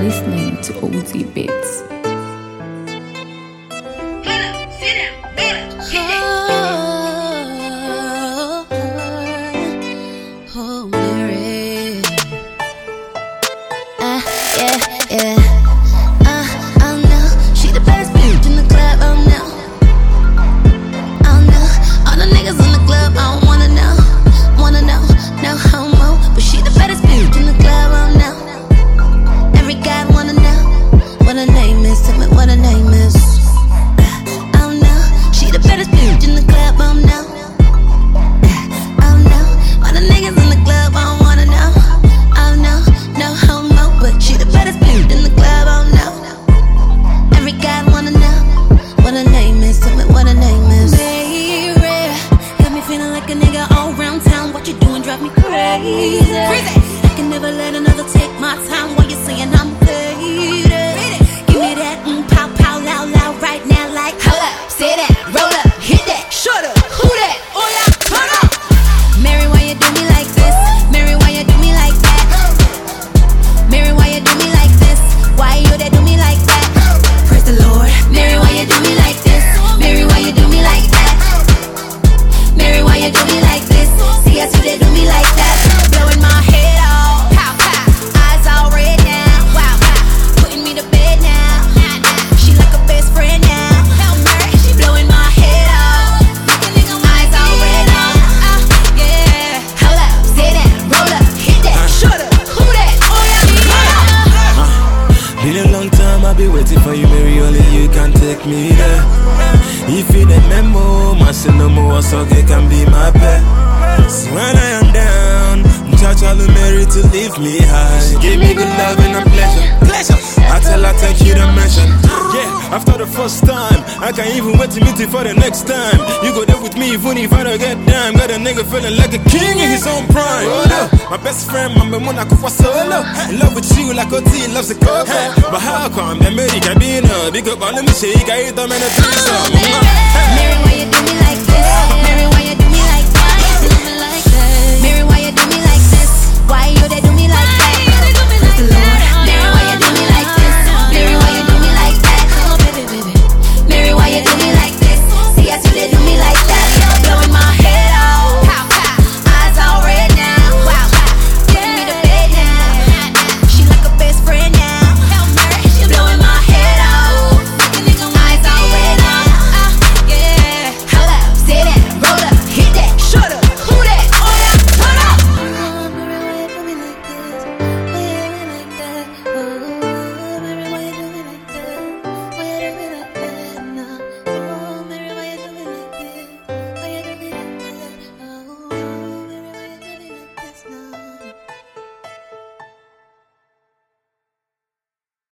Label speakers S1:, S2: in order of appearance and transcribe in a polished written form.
S1: listening to OT Bits.
S2: For the next time, you go there with me even if I don't get dime. Got a nigga feeling like a king in his own prime. My best friend, my Monaco was solo. In love with you like OT loves a coke. But how come America be no? Because all of me shake, I eat them in a threesome.
S3: Mary, why you do me like